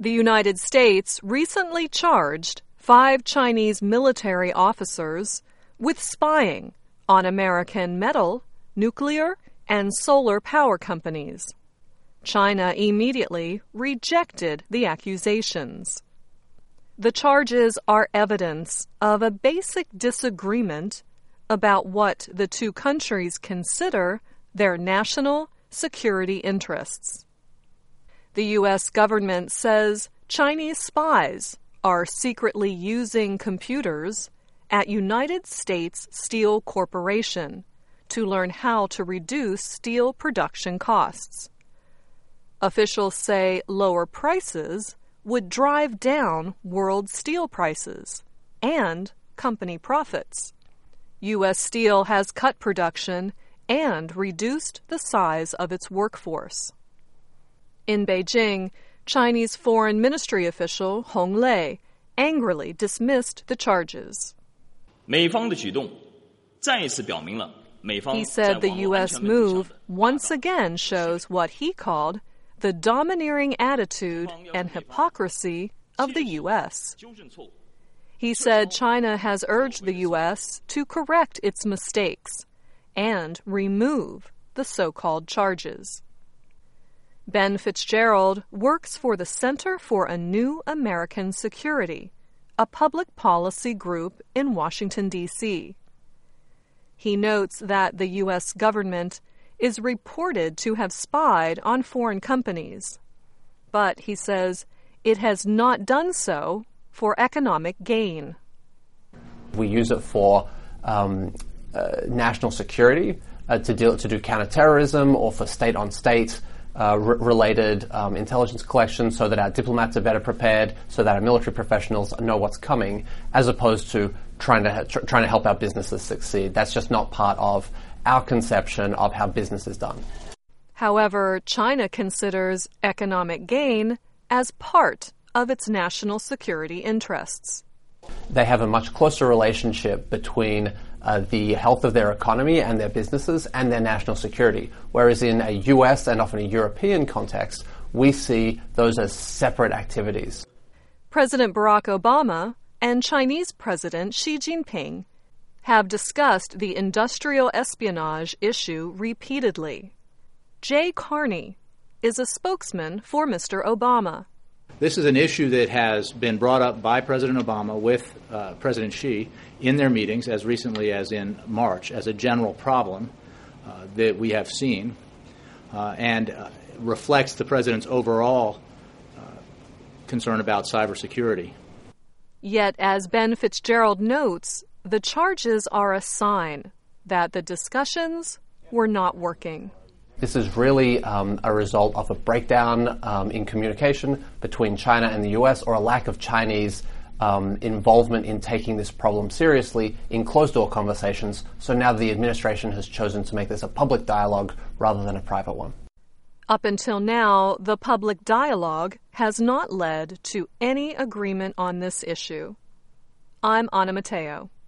The United States recently charged 5 Chinese military officers with spying on American metal, nuclear, and solar power companies. China immediately rejected the accusations. The charges are evidence of a basic disagreement about what the two countries consider their national security interests. The U.S. government says Chinese spies are secretly using computers at United States Steel Corporation to learn how to reduce steel production costs. Officials say lower prices would drive down world steel prices and company profits. U.S. Steel has cut production and reduced the size of its workforce. In Beijing, Chinese Foreign Ministry official Hong Lei angrily dismissed the charges. He said the U.S. move once again shows what he called the domineering attitude and hypocrisy of the U.S. He said China has urged the U.S. to correct its mistakes and remove the so-called charges. Ben Fitzgerald works for the Center for a New American Security, a public policy group in Washington, D.C. He notes that the U.S. government is reported to have spied on foreign companies, but he says it has not done so for economic gain. We use it for national security, to do counterterrorism, or for state-on-state related intelligence collection, so that our diplomats are better prepared, so that our military professionals know what's coming, as opposed to trying to help our businesses succeed. That's just not part of our conception of how business is done. However, China considers economic gain as part of its national security interests. They have a much closer relationship between the health of their economy and their businesses and their national security, whereas in a US and often a European context, we see those as separate activities. President Barack Obama and Chinese President Xi Jinping have discussed the industrial espionage issue repeatedly. Jay Carney is a spokesman for Mr. Obama. This is an issue that has been brought up by President Obama with President Xi in their meetings as recently as in March as a general problem that we have seen and reflects the President's overall concern about cybersecurity. Yet, as Ben Fitzgerald notes, the charges are a sign that the discussions were not working. This is really a result of a breakdown in communication between China and the US, or a lack of Chinese involvement in taking this problem seriously in closed-door conversations. So now the administration has chosen to make this a public dialogue rather than a private one. Up until now, the public dialogue has not led to any agreement on this issue. I'm Ana Mateo.